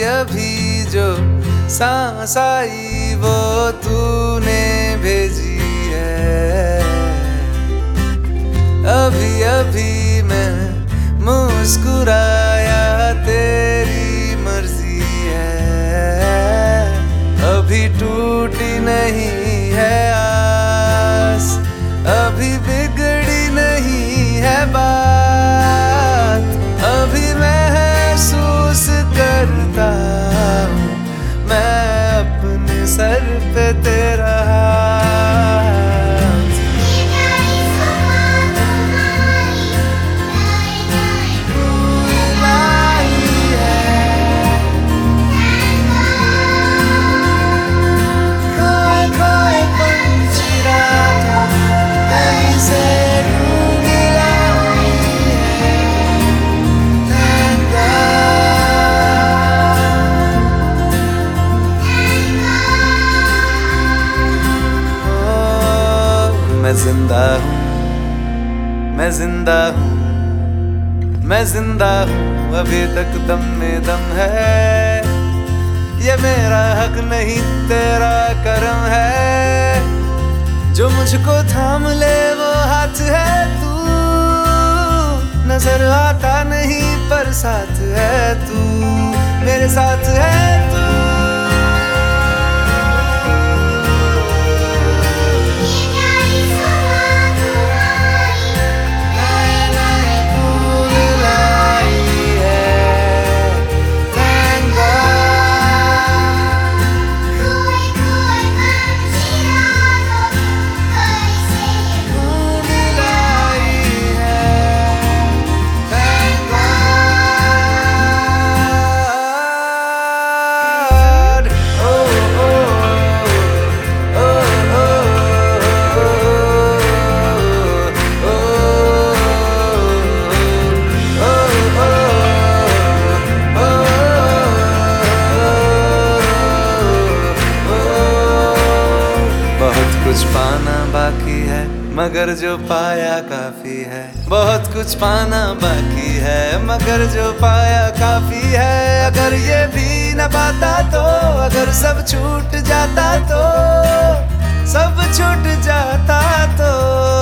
अभी जो सांस आई वो तूने भेजी है। अभी अभी मैं मुस्कुराया तेरी मर्जी है। अभी टूटी नहीं है आस, अभी बिगड़ी नहीं है बात। अभी महसूस करता हूँ मैं अपने सर पे तेरा मैं जिंदा हूँ, मैं जिंदा हूँ, मैं जिंदा हूँ, अभी तक दम में दम है। ये मेरा हक नहीं तेरा करम है। जो मुझको थाम ले वो हाथ है तू। नजर आता नहीं पर साथ है तू, मेरे साथ है तू। कुछ पाना बाकी है मगर जो पाया काफी है। बहुत कुछ पाना बाकी है मगर जो पाया काफी है। अगर ये भी न पाता तो, अगर सब छूट जाता तो, सब छूट जाता तो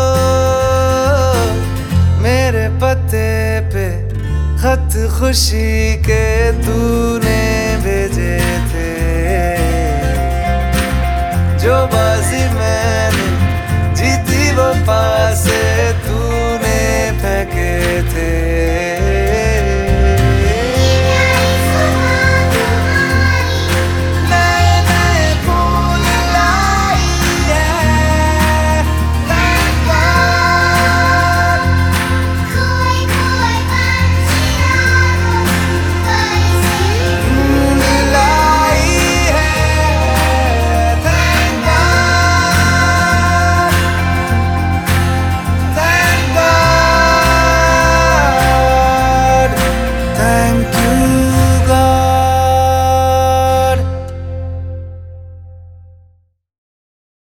मेरे पते पे खत खुशी के तूने भेजे थे। जो बाजी मैंने जीती वो पासे तूने फेंके थे।